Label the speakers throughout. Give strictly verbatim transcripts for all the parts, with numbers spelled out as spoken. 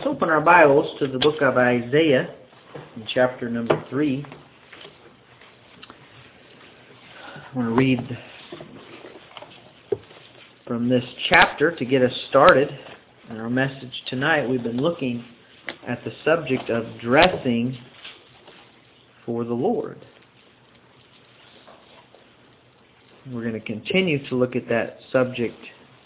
Speaker 1: Let's open our Bibles to the book of Isaiah in chapter number three. I want to read from this chapter to get us started. In our message tonight, we've been looking at the subject of dressing for the Lord. We're going to continue to look at that subject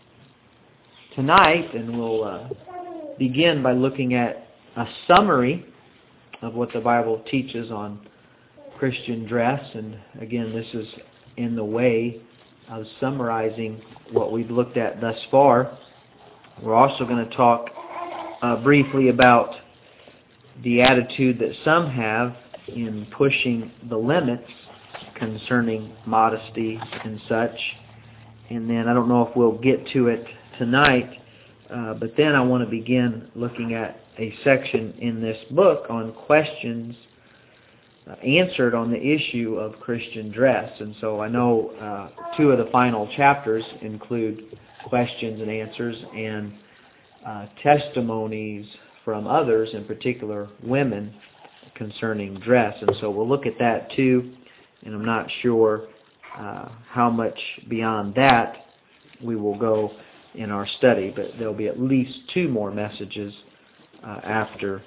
Speaker 1: tonight, and we'll uh, begin by looking at a summary of what the Bible teaches on Christian dress. And again, this is in the way of summarizing what we've looked at thus far. We're also going to talk uh, briefly about the attitude that some have in pushing the limits concerning modesty and such. And then I don't know if we'll get to it tonight, uh, but then I want to begin looking at a section in this book on questions uh, answered on the issue of Christian dress. And so I know uh, two of the final chapters include questions and answers and uh, testimonies from others, in particular women, concerning dress. And so we'll look at that too, and I'm not sure uh, how much beyond that we will go in our study, but there'll be at least two more messages uh, after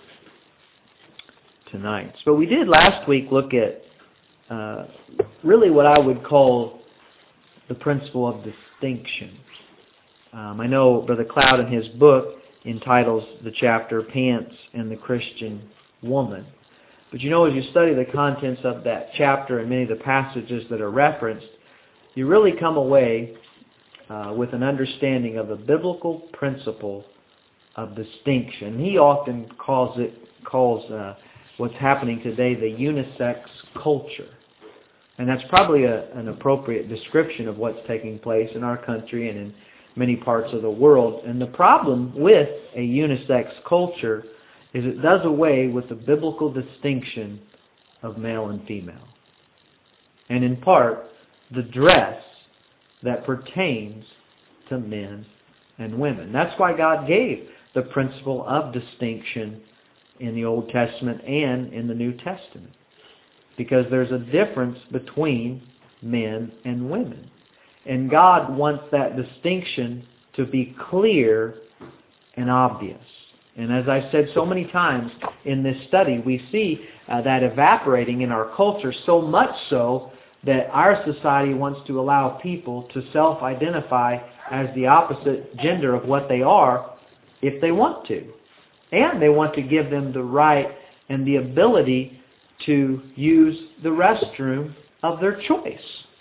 Speaker 1: tonight's. But we did last week look at uh, really what I would call the principle of distinction. Um, I know Brother Cloud in his book entitles the chapter Pants and the Christian Woman. But you know, as you study the contents of that chapter and many of the passages that are referenced, you really come away uh, with an understanding of the biblical principle of distinction. He often calls it calls uh, what's happening today the unisex culture. And that's probably a, an appropriate description of what's taking place in our country and in many parts of the world. And the problem with a unisex culture is it does away with the biblical distinction of male and female. And in part, the dress that pertains to men and women. That's why God gave the principle of distinction in the Old Testament and in the New Testament. Because there's a difference between men and women. And God wants that distinction to be clear and obvious. And as I said so many times in this study, we see uh, that evaporating in our culture, so much so that our society wants to allow people to self-identify as the opposite gender of what they are if they want to. And they want to give them the right and the ability to use the restroom of their choice.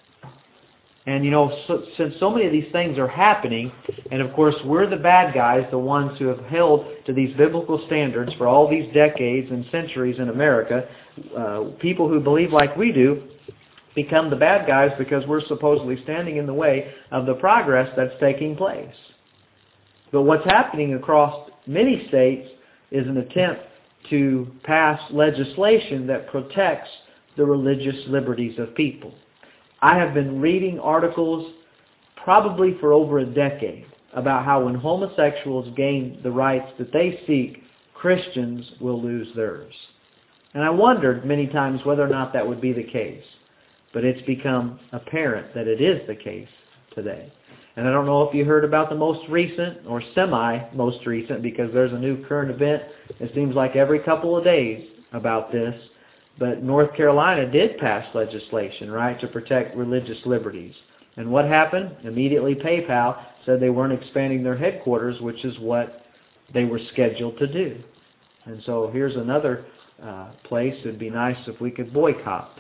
Speaker 1: And, you know, so, since so many of these things are happening, and of course we're the bad guys, the ones who have held to these biblical standards for all these decades and centuries in America, uh, people who believe like we do become the bad guys because we're supposedly standing in the way of the progress that's taking place. But what's happening across many states is an attempt to pass legislation that protects the religious liberties of people. I have been reading articles probably for over a decade about how when homosexuals gain the rights that they seek, Christians will lose theirs. And I wondered many times whether or not that would be the case. But it's become apparent that it is the case today. And I don't know if you heard about the most recent or semi-most recent, because there's a new current event, it seems like every couple of days about this. But North Carolina did pass legislation, right, to protect religious liberties. And what happened? Immediately PayPal said they weren't expanding their headquarters, which is what they were scheduled to do. And so here's another uh, place it would be nice if we could boycott.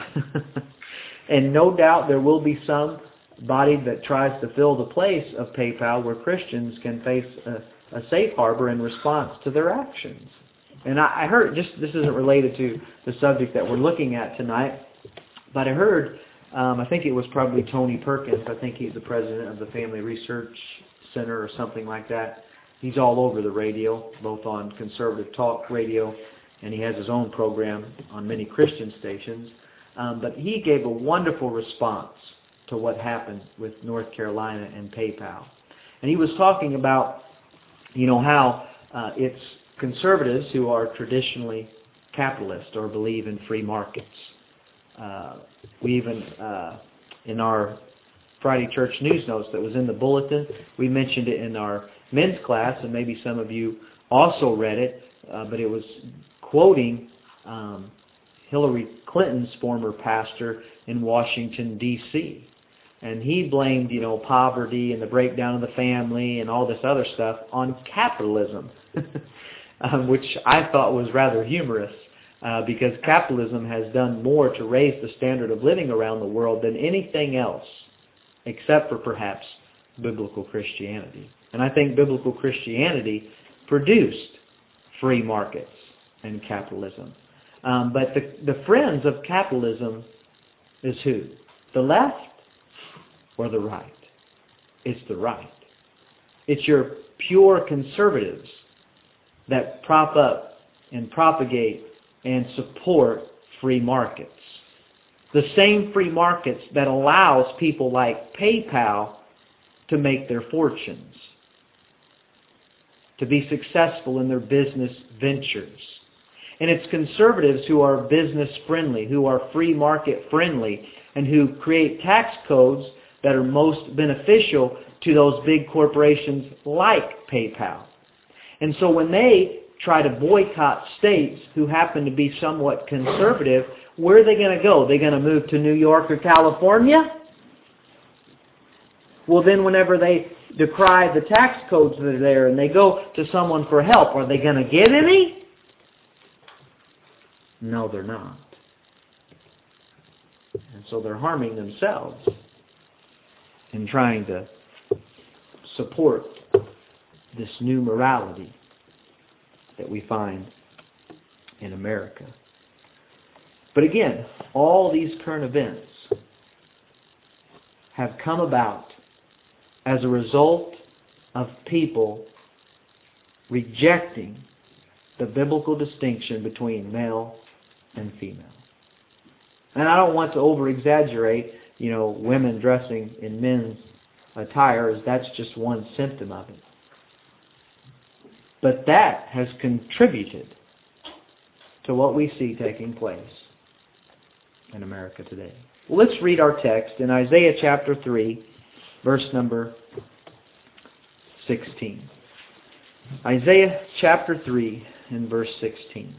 Speaker 1: And no doubt there will be some body that tries to fill the place of PayPal where Christians can face a, a safe harbor in response to their actions. And I, I heard, just this isn't related to the subject that we're looking at tonight, but I heard, um, I think it was probably Tony Perkins, I think he's the president of the Family Research Center or something like that. He's all over the radio, both on conservative talk radio, and he has his own program on many Christian stations. Um, but he gave a wonderful response to what happened with North Carolina and PayPal. And he was talking about, you know, how uh, it's conservatives who are traditionally capitalist or believe in free markets. Uh, we even, uh, in our Friday Church News Notes that was in the bulletin, we mentioned it in our men's class, and maybe some of you also read it, uh, but it was quoting um, Hillary Clinton's former pastor in Washington, D C And he blamed, you know, poverty and the breakdown of the family and all this other stuff on capitalism, um, which I thought was rather humorous, uh, because capitalism has done more to raise the standard of living around the world than anything else, except for perhaps biblical Christianity. And I think biblical Christianity produced free markets and capitalism. Um, but the, the friends of capitalism is who? The left or the right? It's the right. It's your pure conservatives that prop up and propagate and support free markets. The same free markets that allows people like PayPal to make their fortunes, to be successful in their business ventures. And it's conservatives who are business friendly, who are free market friendly, and who create tax codes that are most beneficial to those big corporations like PayPal. And so when they try to boycott states who happen to be somewhat conservative, where are they going to go? Are they going to move to New York or California? Well, then whenever they decry the tax codes that are there and they go to someone for help, are they going to get any? No, they're not. And so they're harming themselves in trying to support this new morality that we find in America. But again, all these current events have come about as a result of people rejecting the biblical distinction between male and female. And I don't want to over-exaggerate, you know, women dressing in men's attire, as that's just one symptom of it. But that has contributed to what we see taking place in America today. Well, let's read our text in Isaiah chapter three, verse number sixteen. Isaiah chapter three and verse sixteen.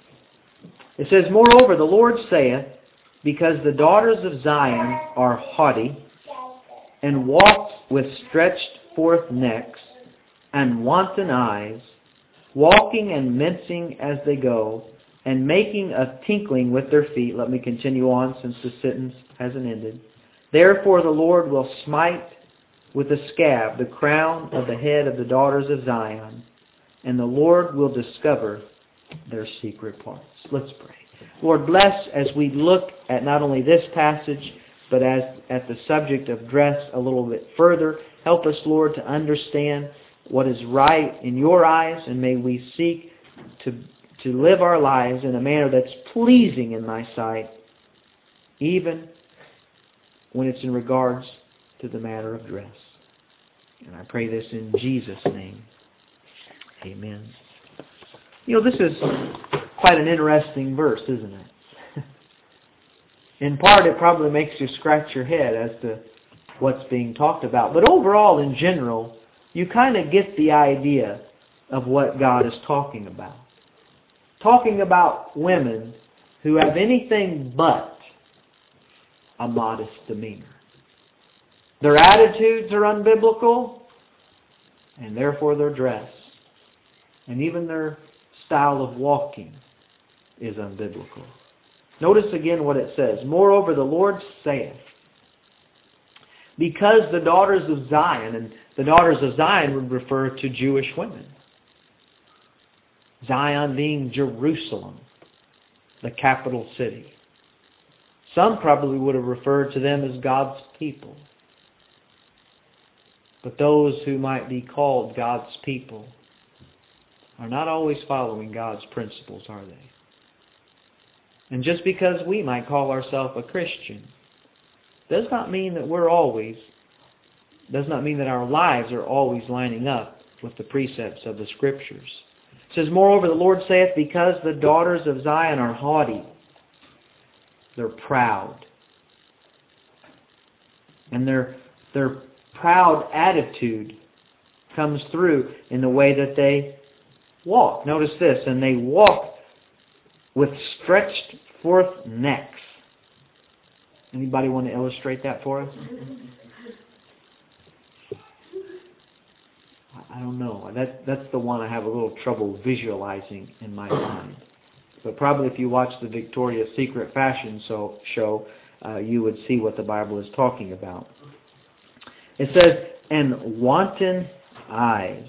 Speaker 1: It says, "Moreover, the Lord saith, because the daughters of Zion are haughty, and walk with stretched forth necks, and wanton eyes, walking and mincing as they go, and making a tinkling with their feet." Let me continue on since the sentence hasn't ended. "Therefore the Lord will smite with a scab the crown of the head of the daughters of Zion, and the Lord will discover their secret parts." Let's pray. Lord, bless as we look at not only this passage, but as at the subject of dress a little bit further. Help us, Lord, to understand what is right in your eyes, and may we seek to, to live our lives in a manner that's pleasing in thy sight, even when it's in regards to the matter of dress. And I pray this in Jesus' name. Amen. You know, this is quite an interesting verse, isn't it? In part, it probably makes you scratch your head as to what's being talked about. But overall, in general, you kind of get the idea of what God is talking about. Talking about women who have anything but a modest demeanor. Their attitudes are unbiblical, and therefore their dress, and even their style of walking, is unbiblical. Notice again what it says. "Moreover, the Lord saith, because the daughters of Zion," and the daughters of Zion would refer to Jewish women. Zion being Jerusalem, the capital city. Some probably would have referred to them as God's people. But those who might be called God's people are not always following God's principles, are they? And just because we might call ourselves a Christian does not mean that we're always, does not mean that our lives are always lining up with the precepts of the Scriptures. says, moreover, the Lord saith, because the daughters of Zion are haughty, they're proud. And their, their proud attitude comes through in the way that they walk. Notice this, and they walk with stretched forth necks. Anybody want to illustrate that for us? I don't know. That, that's the one I have a little trouble visualizing in my mind. But probably if you watch the Victoria's Secret fashion so, show, uh, you would see what the Bible is talking about. It says, and wanton eyes.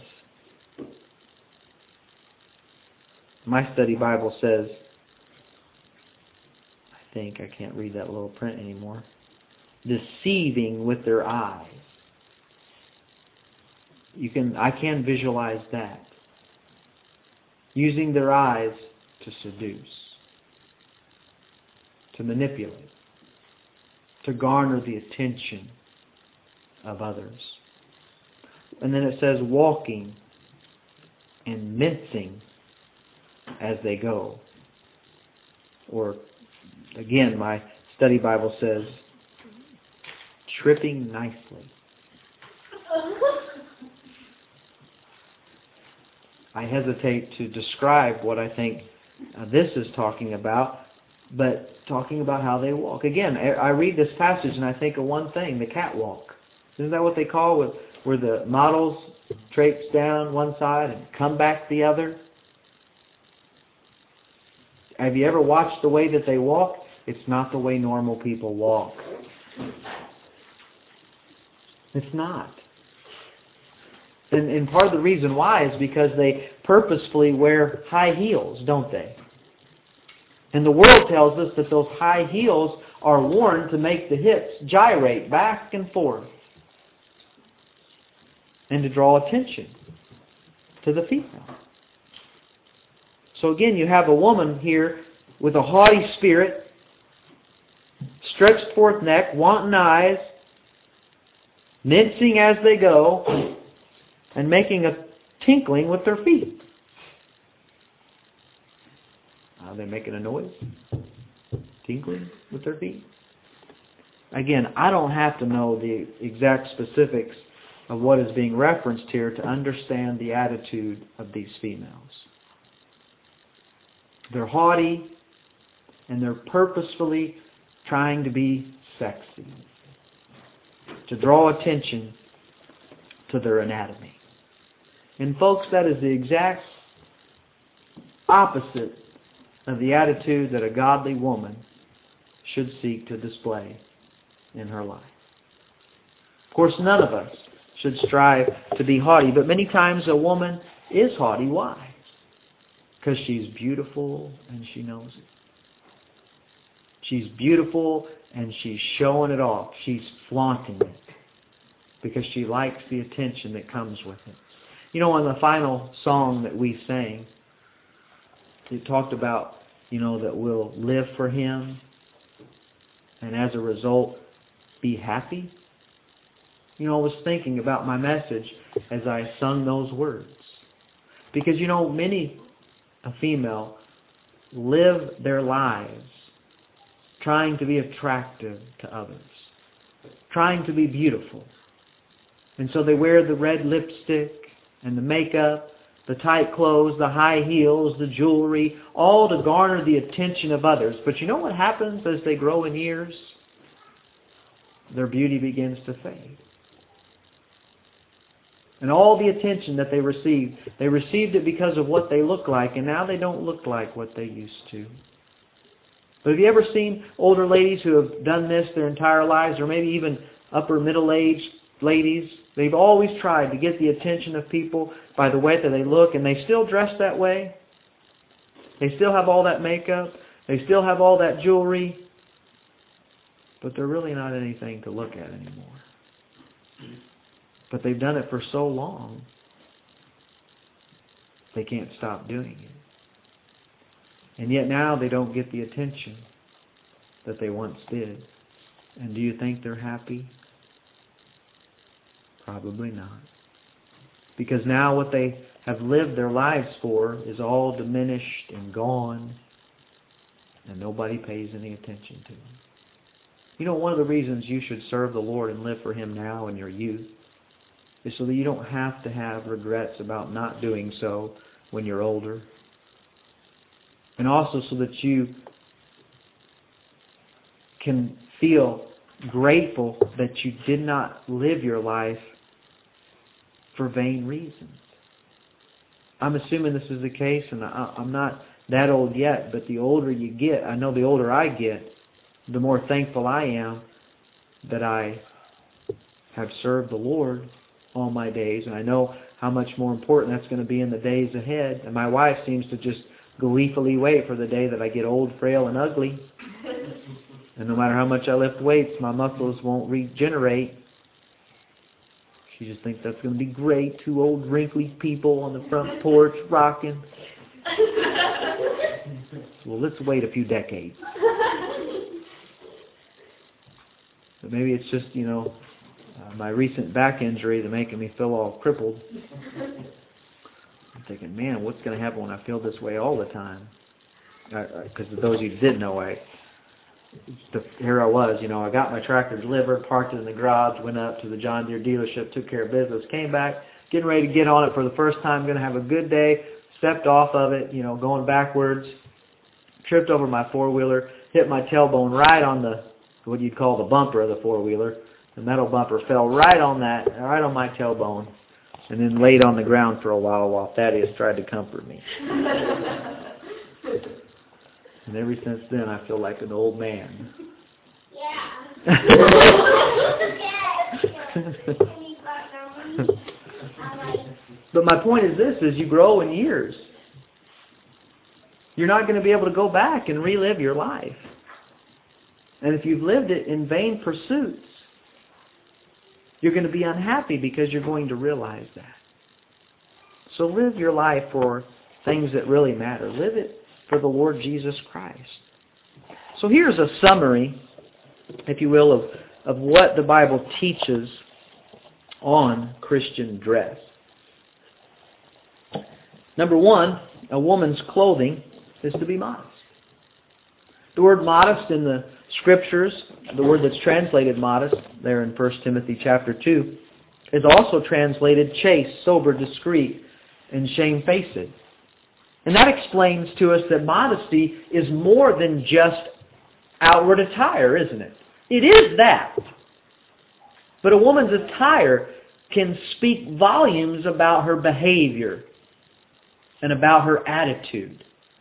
Speaker 1: My study Bible says, I think, I can't read that little print anymore, deceiving with their eyes. You can, I can visualize that. Using their eyes to seduce, to manipulate, to garner the attention of others. And then it says walking and mincing as they go. Or, again, my study Bible says tripping nicely. I hesitate to describe what I think uh, this is talking about, but talking about how they walk. Again, I read this passage and I think of one thing, the catwalk. Isn't that what they call it, where the models traipse down one side and come back the other? Have you ever watched the way that they walk? It's not the way normal people walk. It's not. And, and part of the reason why is because they purposefully wear high heels, don't they? And the world tells us that those high heels are worn to make the hips gyrate back and forth and to draw attention to the female. So again, you have a woman here with a haughty spirit, stretched forth neck, wanton eyes, mincing as they go, and making a tinkling with their feet. Are they making a noise? Tinkling with their feet? Again, I don't have to know the exact specifics of what is being referenced here to understand the attitude of these females. They're haughty, and they're purposefully trying to be sexy, to draw attention to their anatomy. And folks, that is the exact opposite of the attitude that a godly woman should seek to display in her life. Of course, none of us should strive to be haughty, but many times a woman is haughty. Why? Because she's beautiful and she knows it. She's beautiful and she's showing it off. She's flaunting it because she likes the attention that comes with it. You know, in the final song that we sang, it talked about, you know, that we'll live for Him and as a result be happy. You know, I was thinking about my message as I sung those words. Because, you know, many a female live their lives trying to be attractive to others, trying to be beautiful. And so they wear the red lipstick and the makeup, the tight clothes, the high heels, the jewelry, all to garner the attention of others. But you know what happens as they grow in years? Their beauty begins to fade. And all the attention that they received, they received it because of what they look like, and now they don't look like what they used to. But have you ever seen older ladies who have done this their entire lives, or maybe even upper middle-aged ladies? They've always tried to get the attention of people by the way that they look, and they still dress that way. They still have all that makeup. They still have all that jewelry. But they're really not anything to look at anymore. But they've done it for so long, they can't stop doing it. And yet now they don't get the attention that they once did. And do you think they're happy? Probably not. Because now what they have lived their lives for is all diminished and gone, and nobody pays any attention to them. You know, one of the reasons you should serve the Lord and live for Him now in your youth is so that you don't have to have regrets about not doing so when you're older. And also so that you can feel grateful that you did not live your life for vain reasons. I'm assuming this is the case, and I, I'm not that old yet, but the older you get, I know the older I get, the more thankful I am that I have served the Lord all my days, and I know how much more important that's going to be in the days ahead. And my wife seems to just gleefully wait for the day that I get old, frail, and ugly. And no matter how much I lift weights, my muscles won't regenerate. She just thinks that's going to be great. Two old, wrinkly people on the front porch rocking. Well, let's wait a few decades. But maybe it's just, you know, uh, my recent back injury that's making me feel all crippled. I'm thinking, man, what's going to happen when I feel this way all the time? Because uh, those of you who did know, I... The, here I was, you know, I got my tractor delivered, parked it in the garage, went up to the John Deere dealership, took care of business, came back, getting ready to get on it for the first time, going to have a good day, stepped off of it, you know, going backwards, tripped over my four-wheeler, hit my tailbone right on the, what you'd call the bumper of the four-wheeler. The metal bumper fell right on that, right on my tailbone, and then laid on the ground for a while while Thaddeus tried to comfort me. And ever since then, I feel like an old man. Yeah. But my point is this, as you grow in years, you're not going to be able to go back and relive your life. And if you've lived it in vain pursuits, you're going to be unhappy because you're going to realize that. So live your life for things that really matter. Live it for the Lord Jesus Christ. So here's a summary, if you will, of, of what the Bible teaches on Christian dress. Number one, a woman's clothing is to be modest. The word modest in the Scriptures, the word that's translated modest there in First Timothy chapter two, is also translated chaste, sober, discreet, and shamefaced. And that explains to us that modesty is more than just outward attire, isn't it? It is that. But a woman's attire can speak volumes about her behavior and about her attitude.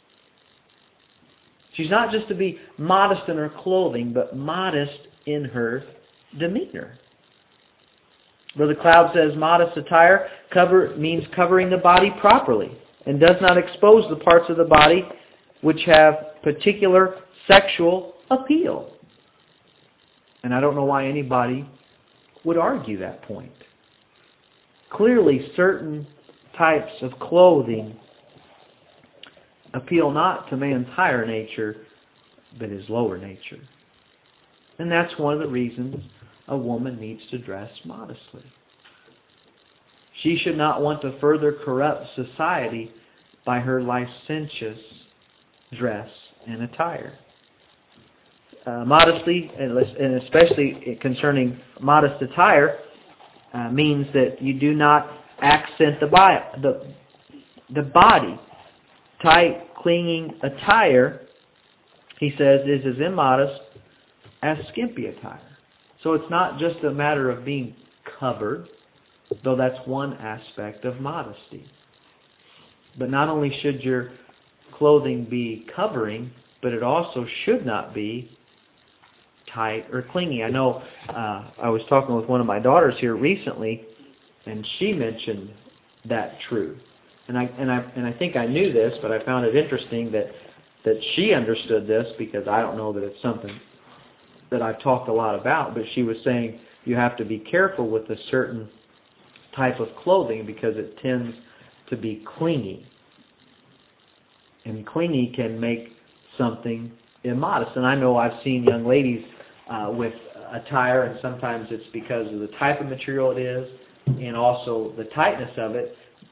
Speaker 1: She's not just to be modest in her clothing, but modest in her demeanor. Brother Cloud says modest attire cover means covering the body properly and does not expose the parts of the body which have particular sexual appeal. And I don't know why anybody would argue that point. Clearly, certain types of clothing appeal not to man's higher nature, but his lower nature. And that's one of the reasons a woman needs to dress modestly. She should not want to further corrupt society by her licentious dress and attire. Uh, modesty, and especially concerning modest attire, uh, means that you do not accent the, bi- the, the body. Tight, clinging attire, he says, is as immodest as skimpy attire. So it's not just a matter of being covered, though that's one aspect of modesty. But not only should your clothing be covering, but it also should not be tight or clingy. I know uh, I was talking with one of my daughters here recently, and she mentioned that truth. And I and I and I think I knew this, but I found it interesting that that she understood this, because I don't know that it's something that I've talked a lot about. But she was saying you have to be careful with a certain type of clothing because it tends to be clingy, and clingy can make something immodest. And I know I've seen young ladies uh, with attire, and sometimes it's because of the type of material it is, and also the tightness of it.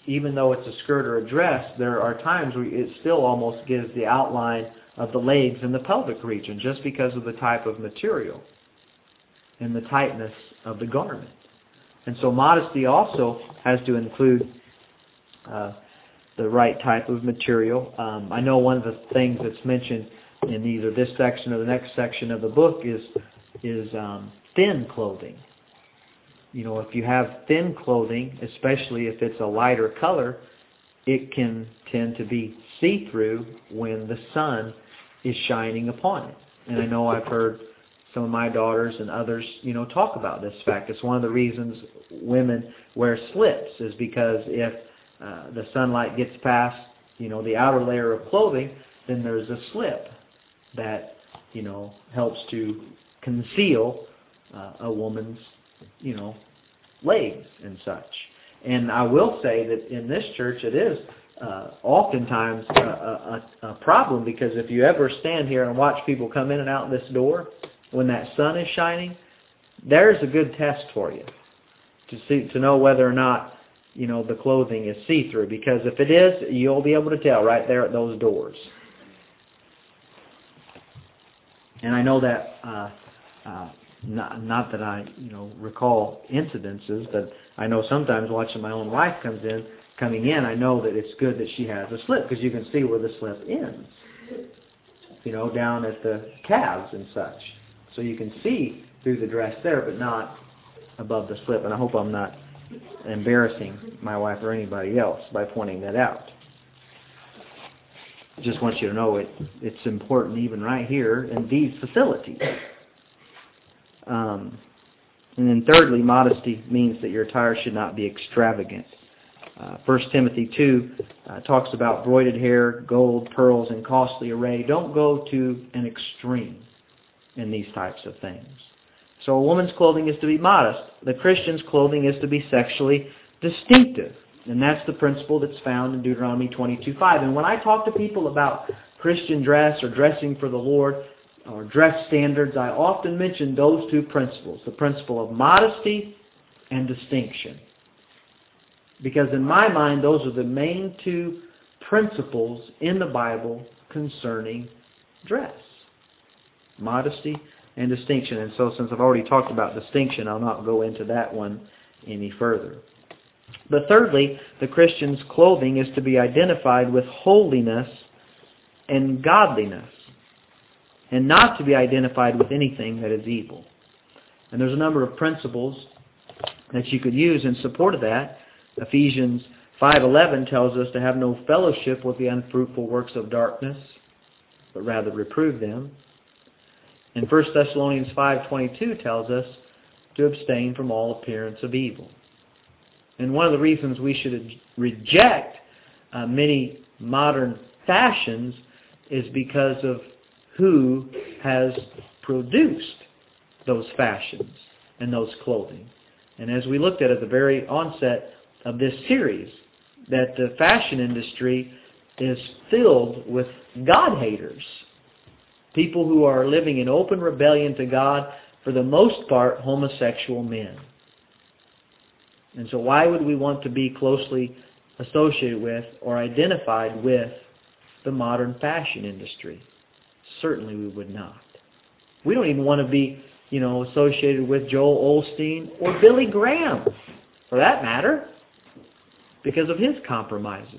Speaker 1: even though it's a skirt or a dress, there are times where it still almost gives the outline of the legs and the pelvic region just because of the type of material and the tightness of the garment. And so modesty also has to include uh, the right type of material. Um, I know one of the things that's mentioned in either this section or the next section of the book is is um, thin clothing. You know, if you have thin clothing, especially if it's a lighter color, it can tend to be see-through when the sun is shining upon it. And I know I've heard some of my daughters and others, you know, talk about this fact. It's one of the reasons women wear slips, is because if uh, the sunlight gets past, you know, the outer layer of clothing, then there's a slip that, you know, helps to conceal uh, a woman's, you know, legs and such. And I will say that in this church it is uh, oftentimes a, a, a problem, because if you ever stand here and watch people come in and out this door when that sun is shining, there's a good test for you to see, to know whether or not, you know, the clothing is see-through. Because if it is, you'll be able to tell right there at those doors. And I know that uh, uh, Not, not that I, you know, recall incidences, but I know sometimes watching my own wife comes in, coming in, I know that it's good that she has a slip, because you can see where the slip ends, you know, down at the calves and such. So you can see through the dress there, but not above the slip. And I hope I'm not embarrassing my wife or anybody else by pointing that out. Just want you to know it, it's important even right here in these facilities. Um, and then thirdly, modesty means that your attire should not be extravagant. Uh, First Timothy two uh, talks about broided hair, gold, pearls, and costly array. Don't go to an extreme in these types of things. So a woman's clothing is to be modest. The Christian's clothing is to be sexually distinctive. And that's the principle that's found in Deuteronomy twenty-two five. And when I talk to people about Christian dress or dressing for the Lord, or dress standards, I often mention those two principles, the principle of modesty and distinction. Because in my mind, those are the main two principles in the Bible concerning dress. Modesty and distinction. And so since I've already talked about distinction, I'll not go into that one any further. But thirdly, the Christian's clothing is to be identified with holiness and godliness, and not to be identified with anything that is evil. And there's a number of principles that you could use in support of that. Ephesians five eleven tells us to have no fellowship with the unfruitful works of darkness, but rather reprove them. And First Thessalonians five twenty-two tells us to abstain from all appearance of evil. And one of the reasons we should reject uh, many modern fashions is because of who has produced those fashions and those clothing. And as we looked at at the very onset of this series, that the fashion industry is filled with God-haters, people who are living in open rebellion to God, for the most part homosexual men. And so why would we want to be closely associated with or identified with the modern fashion industry? Certainly we would not. We don't even want to be, you know, associated with Joel Osteen or Billy Graham, for that matter, because of his compromises.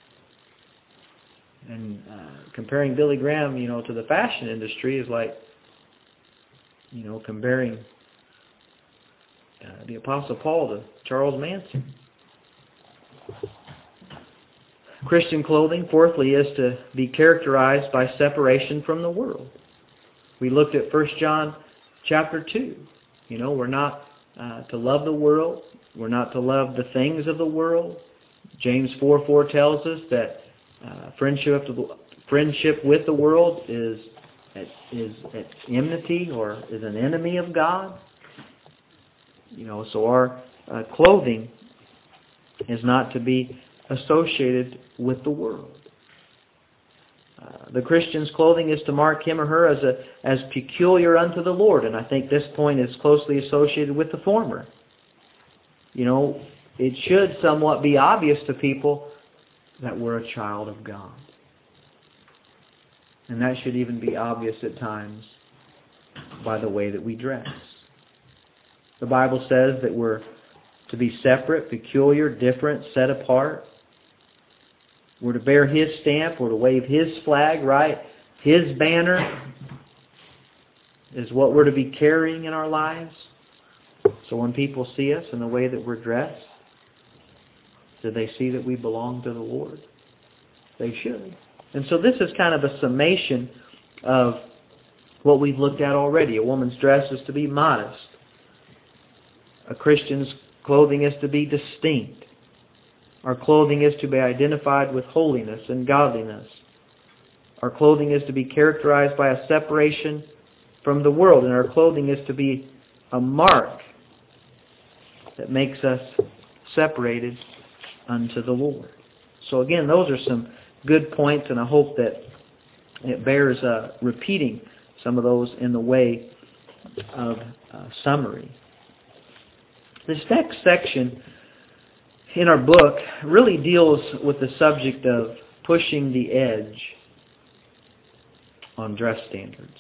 Speaker 1: And uh, comparing Billy Graham, you know, to the fashion industry is like, you know, comparing uh, the Apostle Paul to Charles Manson. Christian clothing, fourthly, is to be characterized by separation from the world. We looked at First John chapter two. You know, we're not uh, to love the world. We're not to love the things of the world. James four four tells us that uh, friendship friendship with the world is at, is at enmity or is an enemy of God. You know, so our uh, clothing is not to be associated with the world. Uh, the Christian's clothing is to mark him or her as a as peculiar unto the Lord, and I think this point is closely associated with the former. You know, it should somewhat be obvious to people that we're a child of God. And that should even be obvious at times by the way that we dress. The Bible says that we're to be separate, peculiar, different, set apart. We're to bear His stamp. We're to wave His flag, right? His banner is what we're to be carrying in our lives. So when people see us in the way that we're dressed, do they see that we belong to the Lord? They should. And so this is kind of a summation of what we've looked at already. A woman's dress is to be modest. A Christian's clothing is to be distinct. Our clothing is to be identified with holiness and godliness. Our clothing is to be characterized by a separation from the world, and our clothing is to be a mark that makes us separated unto the Lord. So again, those are some good points, and I hope that it bears uh, repeating some of those in the way of uh, summary. This next section in our book really deals with the subject of pushing the edge on dress standards.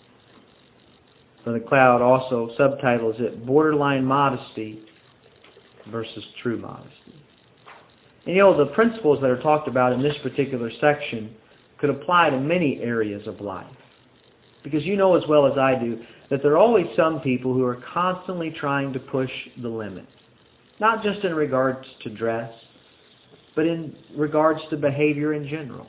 Speaker 1: Brother Cloud also subtitles it Borderline Modesty versus True Modesty. And you know, the principles that are talked about in this particular section could apply to many areas of life. Because you know as well as I do that there are always some people who are constantly trying to push the limit. Not just in regards to dress, but in regards to behavior in general.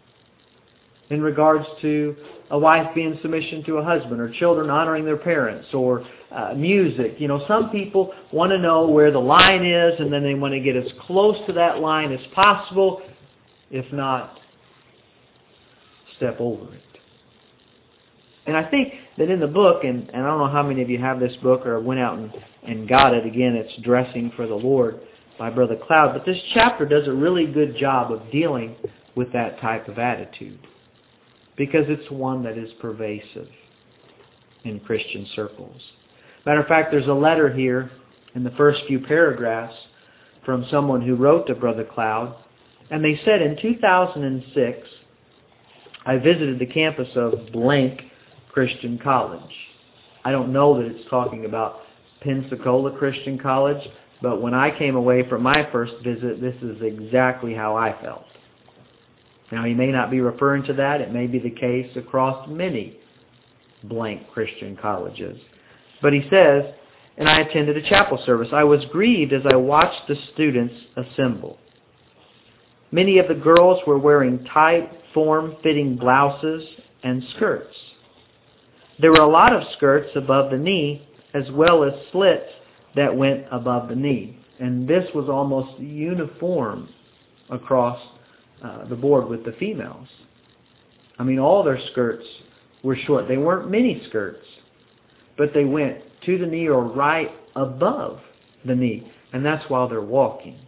Speaker 1: In regards to a wife being in submission to a husband, or children honoring their parents, or uh, music. You know, some people want to know where the line is, and then they want to get as close to that line as possible. If not, step over it. And I think that in the book, and, and I don't know how many of you have this book or went out and, and got it. Again, it's Dressing for the Lord by Brother Cloud. But this chapter does a really good job of dealing with that type of attitude, because it's one that is pervasive in Christian circles. Matter of fact, there's a letter here in the first few paragraphs from someone who wrote to Brother Cloud, and they said, in two thousand six, I visited the campus of blank Christian College. I don't know that it's talking about Pensacola Christian College, but when I came away from my first visit, this is exactly how I felt. Now, he may not be referring to that. It may be the case across many blank Christian colleges. But he says, and I attended a chapel service. I was grieved as I watched the students assemble. Many of the girls were wearing tight, form-fitting blouses and skirts. There were a lot of skirts above the knee, as well as slits that went above the knee. And this was almost uniform across uh, the board with the females. I mean, all their skirts were short. They weren't mini skirts, but they went to the knee or right above the knee. And that's while they're walking.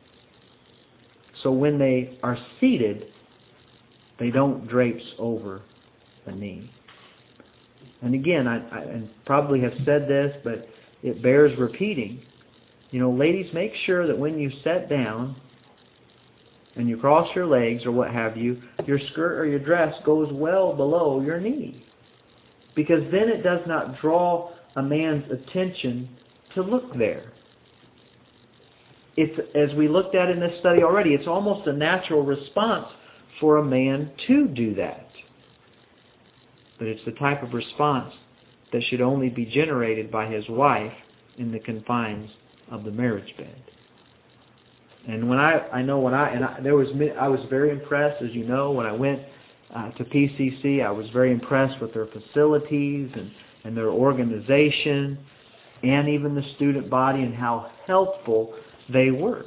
Speaker 1: So when they are seated, they don't drapes over the knee. And again, I, I and probably have said this, but it bears repeating. You know, ladies, make sure that when you sit down and you cross your legs or what have you, your skirt or your dress goes well below your knee. Because then it does not draw a man's attention to look there. It's, as we looked at in this study already, it's almost a natural response for a man to do that. But it's the type of response that should only be generated by his wife in the confines of the marriage bed. And when I, I know when I, and I, there was, I was very impressed, as you know, when I went uh, to P C C, I was very impressed with their facilities and, and their organization, and even the student body and how helpful they were.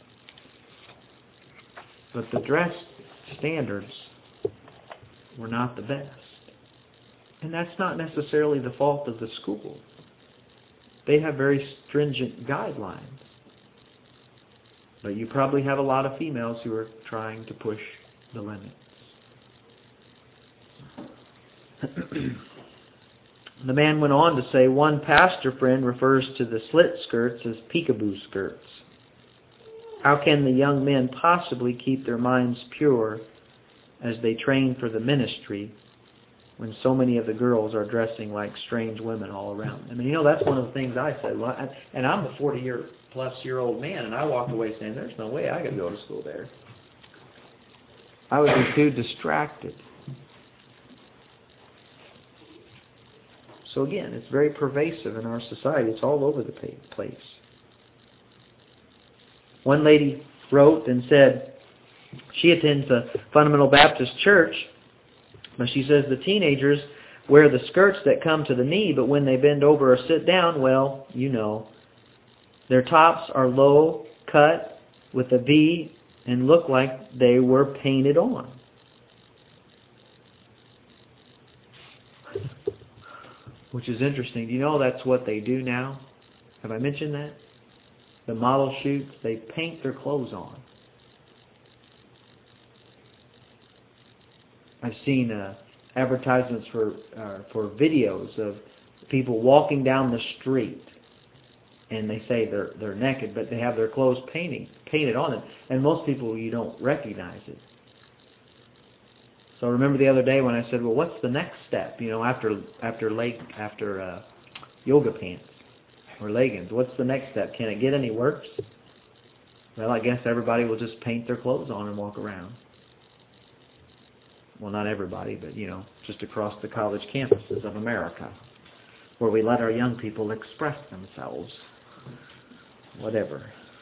Speaker 1: But the dress standards were not the best. And that's not necessarily the fault of the school. They have very stringent guidelines. But you probably have a lot of females who are trying to push the limits. The man went on to say, one pastor friend refers to the slit skirts as peekaboo skirts. How can the young men possibly keep their minds pure as they train for the ministry when so many of the girls are dressing like strange women all around? I mean, you know, that's one of the things I said. Well, I, and I'm a forty-year-plus-year-old man, and I walked away saying, there's no way I could go to school there. I would be too distracted. So again, it's very pervasive in our society. It's all over the place. One lady wrote and said she attends a Fundamental Baptist church, but she says the teenagers wear the skirts that come to the knee, but when they bend over or sit down, well, you know, their tops are low cut with a V and look like they were painted on. Which is interesting. Do you know that's what they do now? Have I mentioned that? The model shoots, they paint their clothes on. I've seen uh, advertisements for uh, for videos of people walking down the street, and they say they're they're naked, but they have their clothes painting painted on it, and most people you don't recognize it. So I remember the other day when I said, "Well, what's the next step? You know, after after leg after uh, yoga pants or leggings, what's the next step? Can it get any worse?" Well, I guess everybody will just paint their clothes on and walk around. Well, not everybody, but, you know, just across the college campuses of America, where we let our young people express themselves. Whatever.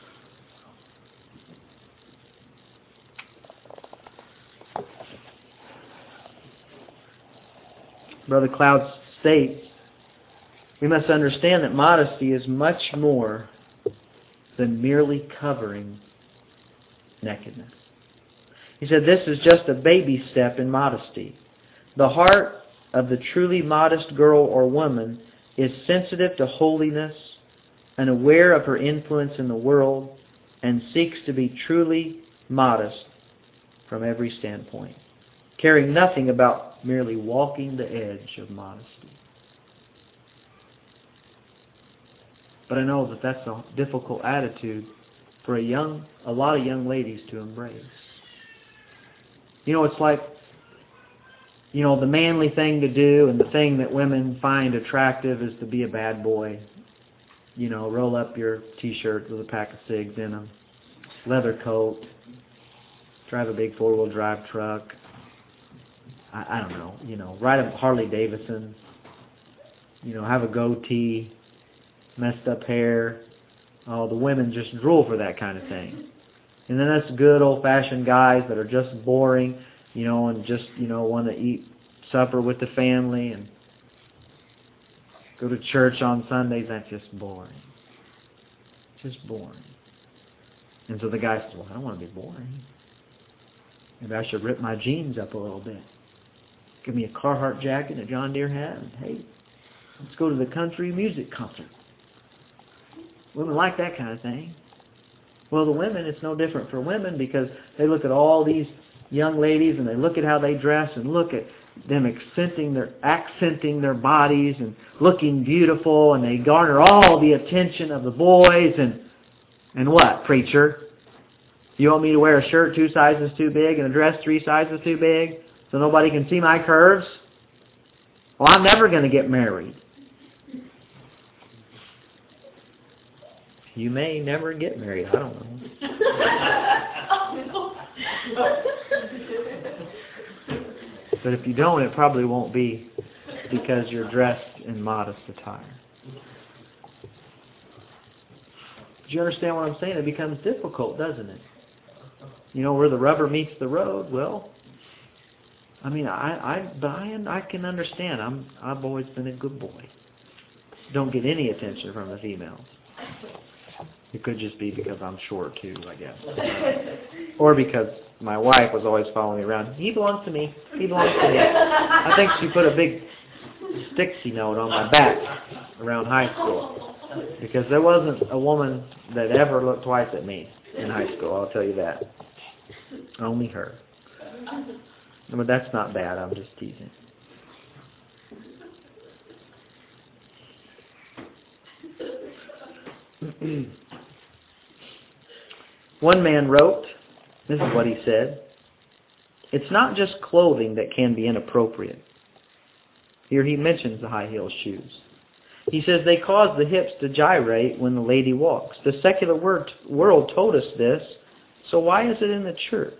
Speaker 1: Brother Cloud states, we must understand that modesty is much more than merely covering nakedness. He said this is just a baby step in modesty. The heart of the truly modest girl or woman is sensitive to holiness and aware of her influence in the world and seeks to be truly modest from every standpoint, caring nothing about merely walking the edge of modesty. But I know that that's a difficult attitude for a young, a lot of young ladies to embrace. You know, it's like, you know, the manly thing to do and the thing that women find attractive is to be a bad boy. You know, roll up your T-shirt with a pack of cigs in them, leather coat, drive a big four-wheel drive truck. I, I don't know, you know, ride a Harley Davidson. You know, have a goatee, messed up hair. Oh, the women just drool for that kind of thing. And then that's good old-fashioned guys that are just boring, you know, and just, you know, want to eat supper with the family and go to church on Sundays. That's just boring. Just boring. And so the guy says, well, I don't want to be boring. Maybe I should rip my jeans up a little bit. Give me a Carhartt jacket and a John Deere hat, and hey, let's go to the country music concert. Women like that kind of thing. Well, the women, it's no different for women because they look at all these young ladies and they look at how they dress and look at them accenting their accenting their bodies and looking beautiful, and they garner all the attention of the boys. And and what, preacher? You want me to wear a shirt two sizes too big and a dress three sizes too big so nobody can see my curves? Well, I'm never going to get married. You may never get married. I don't know. But if you don't, it probably won't be because you're dressed in modest attire. Do you understand what I'm saying? It becomes difficult, doesn't it? You know, where the rubber meets the road. Well, I mean, I, I, but I, I can understand. I'm, I've always been a good boy. Don't get any attention from the females. It could just be because I'm short too, I guess. Or because my wife was always following me around. He belongs to me. He belongs to me. I think she put a big sticky note on my back around high school. Because there wasn't a woman that ever looked twice at me in high school, I'll tell you that. Only her. But that's not bad, I'm just teasing. One man wrote, this is what he said, "It's not just clothing that can be inappropriate." Here he mentions the high heel shoes. He says they cause the hips to gyrate when the lady walks. The secular world told us this, so why is it in the church?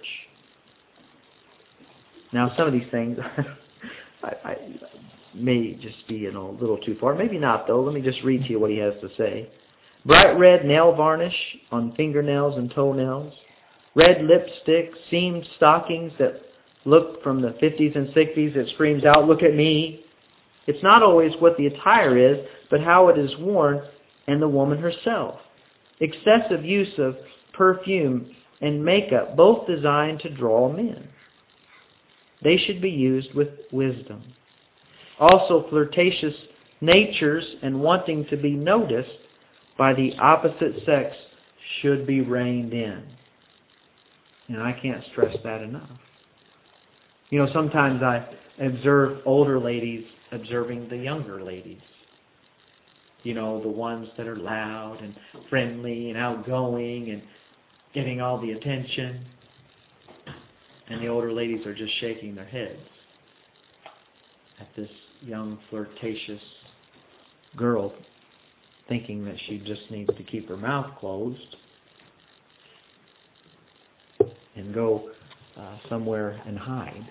Speaker 1: Now, some of these things I, I, may just be, you know, a little too far. Maybe not, though. Let me just read to you what he has to say. Bright red nail varnish on fingernails and toenails. Red lipstick, seamed stockings that look from the fifties and sixties that screams out, "Look at me." It's not always what the attire is, but how it is worn and the woman herself. Excessive use of perfume and makeup, both designed to draw men. They should be used with wisdom. Also, flirtatious natures and wanting to be noticed by the opposite sex should be reined in. And I can't stress that enough. You know, sometimes I observe older ladies observing the younger ladies. You know, the ones that are loud and friendly and outgoing and getting all the attention. And the older ladies are just shaking their heads at this young, flirtatious girl, thinking that she just needs to keep her mouth closed and go uh, somewhere and hide.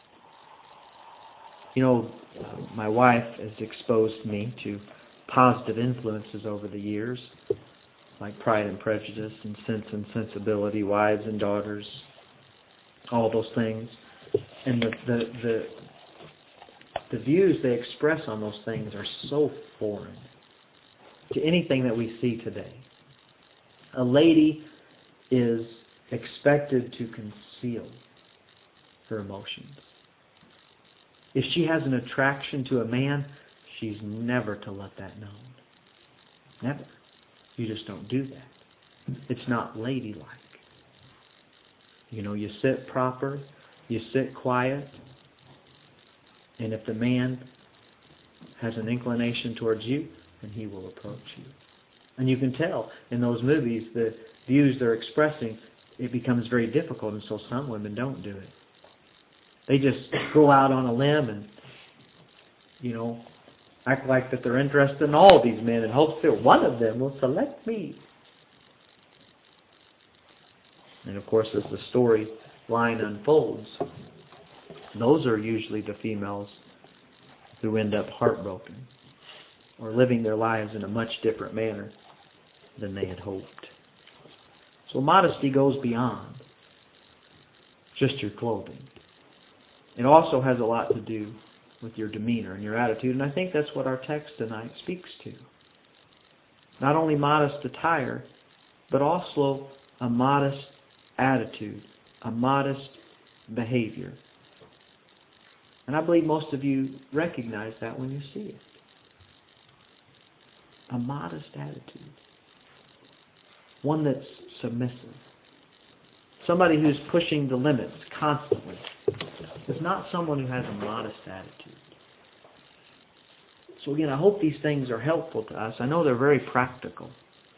Speaker 1: You know, uh, my wife has exposed me to positive influences over the years, like Pride and Prejudice and Sense and Sensibility, Wives and Daughters, all those things. And the the the, the views they express on those things are so foreign to anything that we see today. A lady is expected to conceal her emotions. If she has an attraction to a man, she's never to let that known. Never. You just don't do that. It's not ladylike. You know, you sit proper, you sit quiet, and if the man has an inclination towards you, then he will approach you. And you can tell in those movies, the views they're expressing, it becomes very difficult, and so some women don't do it. They just go out on a limb and, you know, act like that they're interested in all these men in hopes that one of them will select me. And of course, as the storyline unfolds, those are usually the females who end up heartbroken or living their lives in a much different manner than they had hoped. So modesty goes beyond just your clothing. It also has a lot to do with your demeanor and your attitude, and I think that's what our text tonight speaks to. Not only modest attire, but also a modest attitude, a modest behavior. And I believe most of you recognize that when you see it. A modest attitude. One that's submissive. Somebody who's pushing the limits constantly is not someone who has a modest attitude. So again, I hope these things are helpful to us. I know they're very practical.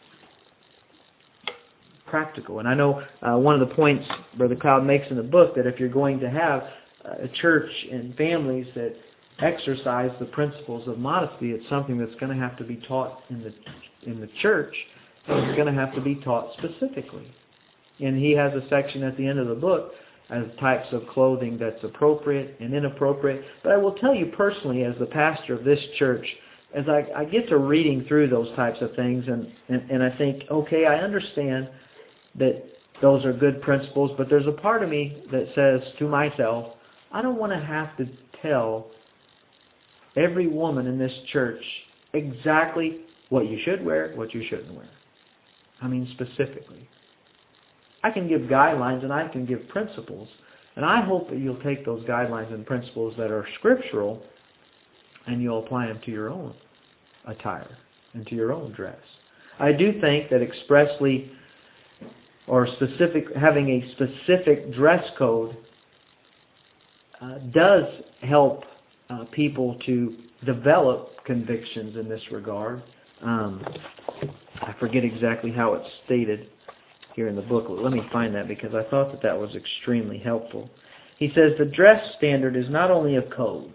Speaker 1: Practical. And I know uh, one of the points Brother Cloud makes in the book, that if you're going to have a church and families that exercise the principles of modesty, it's something that's going to have to be taught in the in the church, and it's going to have to be taught specifically. And he has a section at the end of the book as types of clothing that's appropriate and inappropriate. But I will tell you personally, as the pastor of this church, as I, I get to reading through those types of things, and, and, and I think, okay, I understand that those are good principles, but there's a part of me that says to myself, I don't want to have to tell every woman in this church exactly what you should wear, what you shouldn't wear. I mean specifically. I can give guidelines and I can give principles, and I hope that you'll take those guidelines and principles that are scriptural and you'll apply them to your own attire and to your own dress. I do think that expressly or specific having a specific dress code uh, does help uh, people to develop convictions in this regard. Um, I forget exactly how it's stated. here in the booklet. Let me find that because I thought that that was extremely helpful. He says the dress standard is not only a code,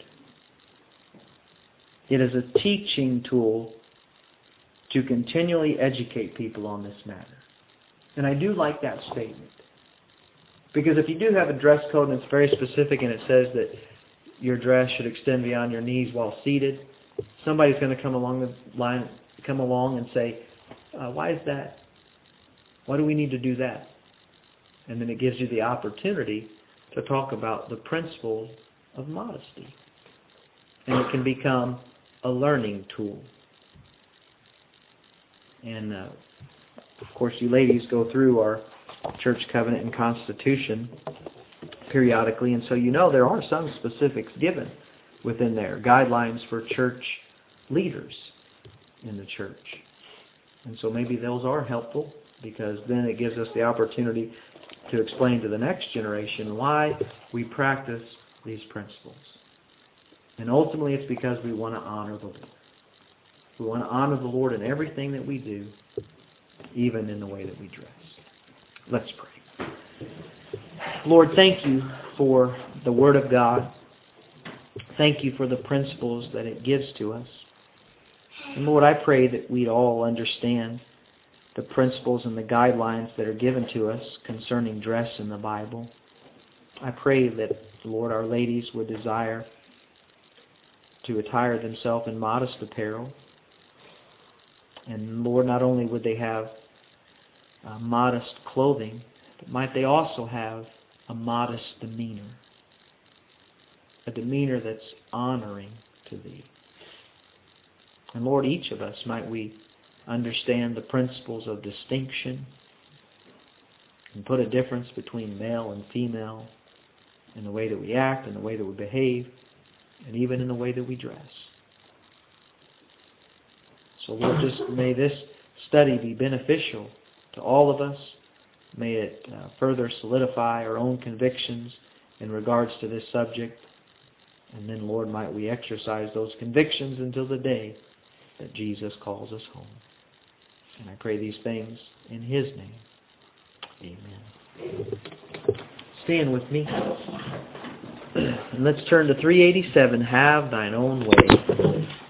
Speaker 1: it is a teaching tool to continually educate people on this matter. And I do like that statement. Because if you do have a dress code and it's very specific and it says that your dress should extend beyond your knees while seated, somebody's going to come along the line, come along and say, uh, why is that? Why do we need to do that? And then it gives you the opportunity to talk about the principles of modesty. And it can become a learning tool. And uh, of course you ladies go through our church covenant and constitution periodically, and so you know there are some specifics given within there, guidelines for church leaders in the church. And so maybe those are helpful, because then it gives us the opportunity to explain to the next generation why we practice these principles. And ultimately it's because we want to honor the Lord. We want to honor the Lord in everything that we do, even in the way that we dress. Let's pray. Lord, thank you for the Word of God. Thank you for the principles that it gives to us. And Lord, I pray that we'd all understand the principles and the guidelines that are given to us concerning dress in the Bible. I pray that, Lord, our ladies would desire to attire themselves in modest apparel. And Lord, not only would they have uh, modest clothing, but might they also have a modest demeanor. A demeanor that's honoring to Thee. And Lord, each of us, might we understand the principles of distinction and put a difference between male and female in the way that we act, in the way that we behave, and even in the way that we dress. So Lord, just may this study be beneficial to all of us. May it uh, further solidify our own convictions in regards to this subject. And then, Lord, might we exercise those convictions until the day that Jesus calls us home. And I pray these things in His name. Amen. Stand with me. And let's turn to three eighty-seven, Have Thine Own Way.